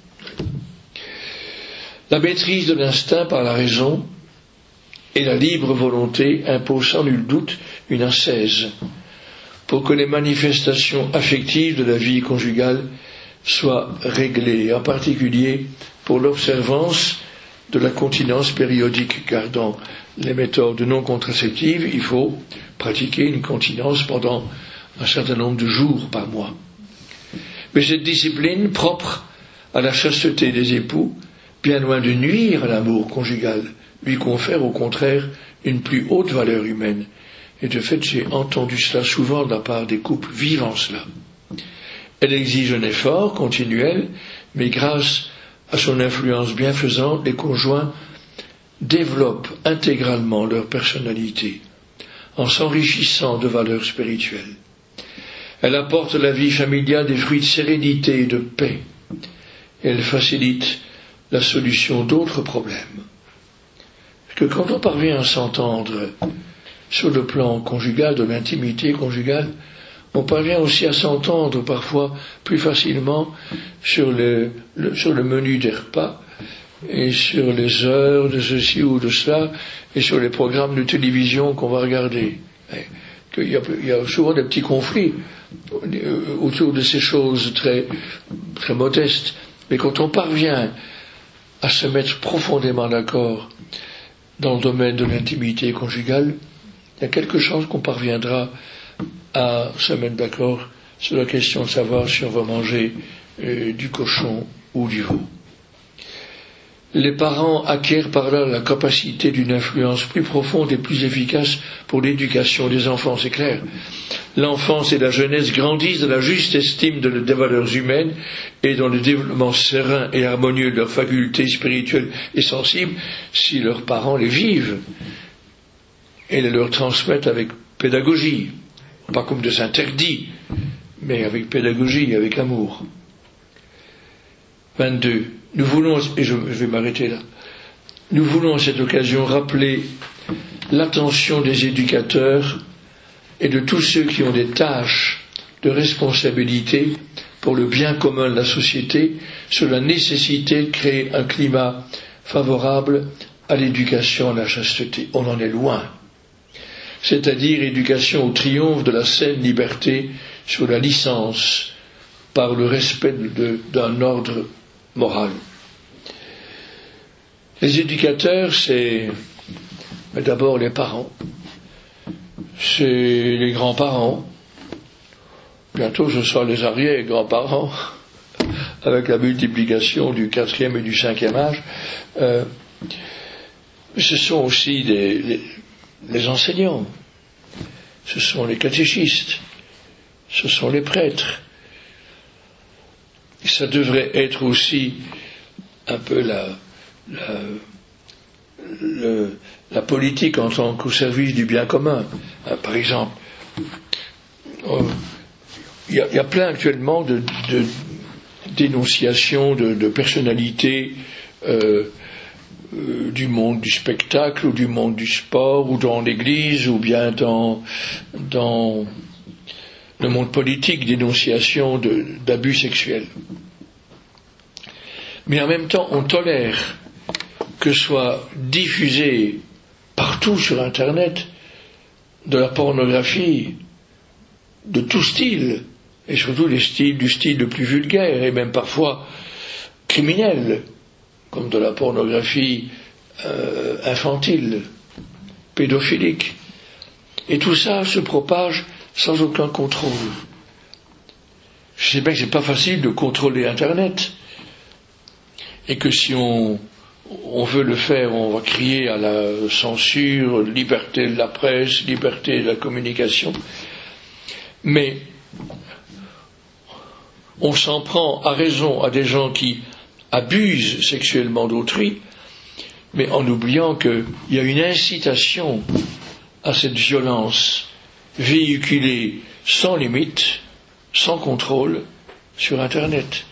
La maîtrise de l'instinct par la raison et la libre volonté imposent sans nul doute une ascèse pour que les manifestations affectives de la vie conjugale soient réglées, en particulier pour l'observance de la continence périodique, car dans les méthodes non contraceptives, il faut pratiquer une continence pendant un certain nombre de jours par mois. Mais cette discipline, propre à la chasteté des époux, bien loin de nuire à l'amour conjugal, lui confère au contraire une plus haute valeur humaine. Et de fait, j'ai entendu cela souvent de la part des couples vivant cela. Elle exige un effort continuel, mais grâce à son influence bienfaisante, les conjoints développent intégralement leur personnalité, en s'enrichissant de valeurs spirituelles. Elle apporte à la vie familiale des fruits de sérénité et de paix. Elle facilite la solution d'autres problèmes. Parce que quand on parvient à s'entendre sur le plan conjugal, de l'intimité conjugale, on parvient aussi à s'entendre parfois plus facilement sur le, le, sur le menu des repas et sur les heures de ceci ou de cela et sur les programmes de télévision qu'on va regarder. Il y a, il y a souvent des petits conflits autour de ces choses très, très modestes. Mais quand on parvient à se mettre profondément d'accord dans le domaine de l'intimité conjugale, il y a quelque chose qu'on parviendra à se mettre d'accord sur la question de savoir si on va manger euh, du cochon ou du veau. Les parents acquièrent par là la capacité d'une influence plus profonde et plus efficace pour l'éducation des enfants, c'est clair. L'enfance et la jeunesse grandissent dans la juste estime de, des valeurs humaines et dans le développement serein et harmonieux de leurs facultés spirituelles et sensibles si leurs parents les vivent et les leur transmettent avec pédagogie, pas comme des interdits, mais avec pédagogie, avec amour. vingt-deux. Nous voulons, et je vais m'arrêter là, nous voulons à cette occasion rappeler l'attention des éducateurs et de tous ceux qui ont des tâches de responsabilité pour le bien commun de la société sur la nécessité de créer un climat favorable à l'éducation et à la chasteté. On en est loin. C'est-à-dire éducation au triomphe de la saine liberté sur la licence par le respect de, d'un ordre moral. Les éducateurs, c'est d'abord les parents, c'est les grands-parents, bientôt ce sera les arrière-grands-parents, avec la multiplication du quatrième et du cinquième âge. Euh, ce sont aussi des, les, les enseignants, ce sont les catéchistes, ce sont les prêtres. Et ça devrait être aussi un peu la, la, le, la politique en tant qu'au service du bien commun. Euh, par exemple, il euh, y, y a plein actuellement de, de dénonciations de, de personnalités euh, euh, du monde du spectacle ou du monde du sport ou dans l'église ou bien dans, dans le monde politique, dénonciation de, d'abus sexuels. Mais en même temps, on tolère que soit diffusé partout sur Internet de la pornographie de tout style, et surtout les styles, du style le plus vulgaire et même parfois criminel, comme de la pornographie euh, infantile, pédophilique. Et tout ça se propage sans aucun contrôle. Je sais bien que c'est pas facile de contrôler Internet, et que si on, on veut le faire, on va crier à la censure, liberté de la presse, liberté de la communication. Mais on s'en prend à raison à des gens qui abusent sexuellement d'autrui, mais en oubliant qu'il y a une incitation à cette violence véhiculée sans limite, sans contrôle, sur Internet.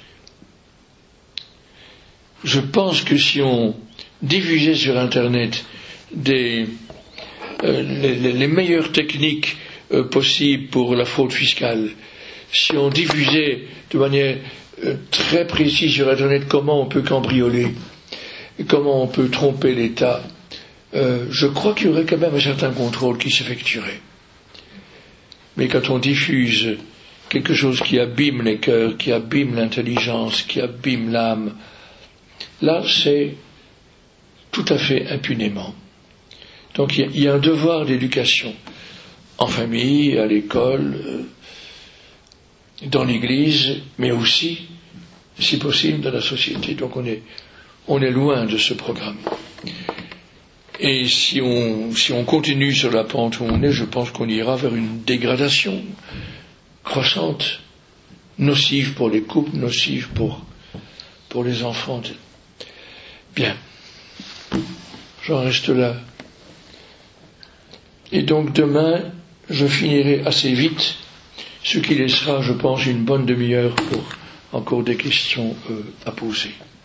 Je pense que si on diffusait sur Internet des, euh, les, les meilleures techniques euh, possibles pour la fraude fiscale, si on diffusait de manière euh, très précise sur Internet comment on peut cambrioler, comment on peut tromper l'État, euh, je crois qu'il y aurait quand même un certain contrôle qui s'effectuerait. Mais quand on diffuse quelque chose qui abîme les cœurs, qui abîme l'intelligence, qui abîme l'âme, là, c'est tout à fait impunément. Donc, il y, y a un devoir d'éducation, en famille, à l'école, euh, dans l'Église, mais aussi, si possible, dans la société. Donc on est, on est loin de ce programme. Et si on, si on continue sur la pente où on est, je pense qu'on ira vers une dégradation croissante, nocive pour les couples, nocive pour, pour les enfants. Bien. J'en reste là. Et donc demain, je finirai assez vite, ce qui laissera, je pense, une bonne demi-heure pour encore des questions euh, à poser.